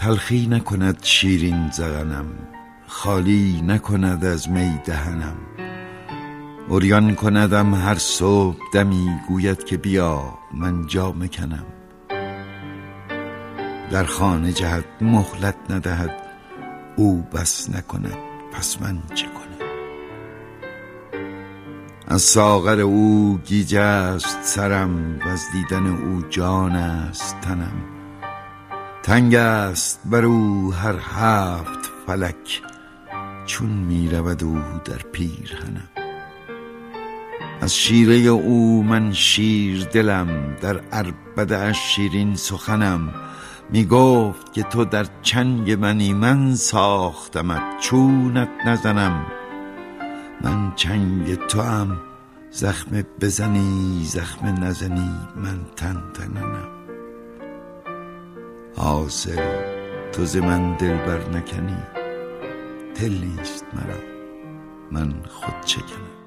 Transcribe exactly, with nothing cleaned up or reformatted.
تلخی نکند شیرین ذقنم، خالی نکند از می دهنم. عریان کندم هر صبح دمی، گوید که بیا من جامه کنم. در خانه جهد مهلت ندهد، او بس نکند پس من چه کنم. از ساغر او گیج است سرم، و از دیدن او جان است تنم. تنگ است بر او هر هفت فلک، چون می رود او در پیرهنم. از شیره او من شیر دلم، در عربده اش شیرین سخنم. می گفت که تو در چنگ منی، من ساختمت چونت نزنم. من چنگ تو ام زخم بزنی زخم نزنی، من تن تننم. حاصل تو ز من دل بر نکنی، دل نیست مرا من خود چکنم.